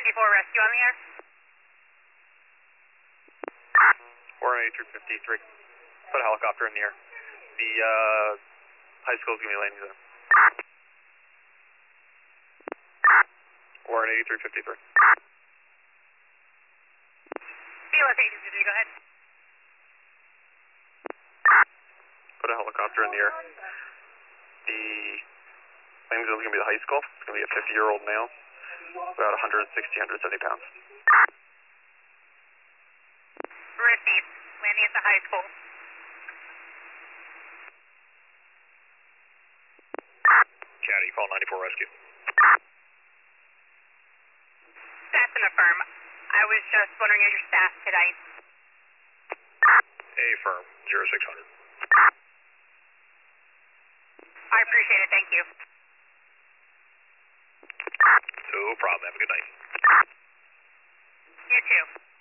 Rescue on the air. We're on 8353. Put a helicopter in the air. The high school's going to be landing soon. We're on 8353. Be location, did you go ahead? Put a helicopter in the air. The landing zone is going to be the high school. It's going to be a 50-year-old male, about 160, 170 pounds. Received. Landing at the high school. Caddy, call 94 Rescue. That's an affirm. I was just wondering if your staff tonight. Affirm, 0600. I appreciate it, thank you. No problem, have a good night. You too.